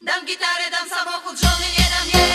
Dam gitarę, dam samochód, żony nie dam, nie.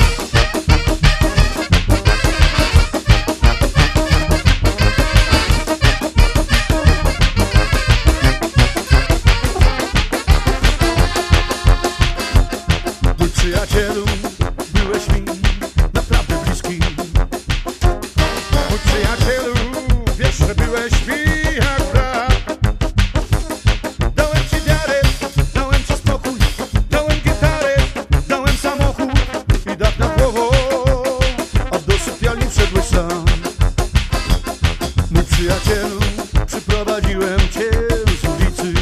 Mój przyjacielu, byłeś mi naprawdę bliski. Mój przyjacielu, wiesz, że byłeś mi jak brat. Dałem ci wiarę, dałem ci spokój, dałem gitarę, dałem samochód i dach nad głową, a do sypialni wszedłeś sam. Mój przyjacielu, przyprowadziłem cię z ulicy.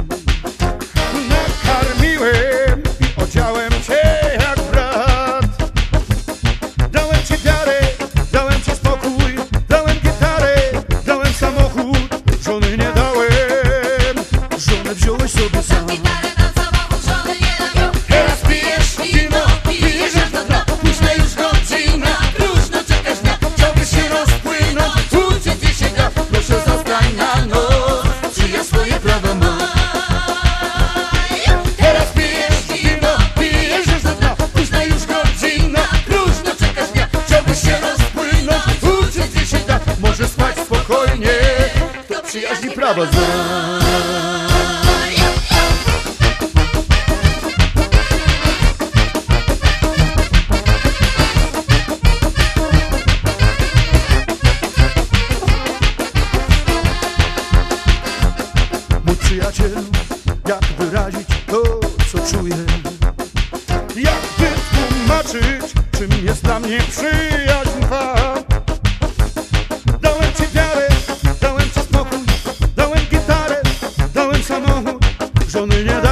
Nakarmiłem i odziałem cię jak brat. Dałem ci wiarę, dałem ci spokój, dałem gitarę, dałem samochód, żony nie dałem, żonę wziąłeś sobie sam. Gitarę, dam samochód, żony nie dam, jo. Teraz pijesz wino, pijesz aż do dna, późna już godzina, próżno czekasz dnia, chciałbyś się rozpłynąć, uciec gdzie się da, proszę zostań na noc, czy ja swoje prawo mam. Teraz pijesz wino, pijesz aż do dna, późna już godzina, próżno czekasz dnia, chciałbyś się rozpłynąć, uciec gdzie się da, może spać spokojnie, kto przyjaźni prawa zna. Mój przyjacielu, jak wyrazić to, co czuję? Jak wytłumaczyć, czym jest dla mnie przyjaźń twa? Dałem ci wiarę, dałem ci spokój, dałem gitarę, dałem samochód, żony nie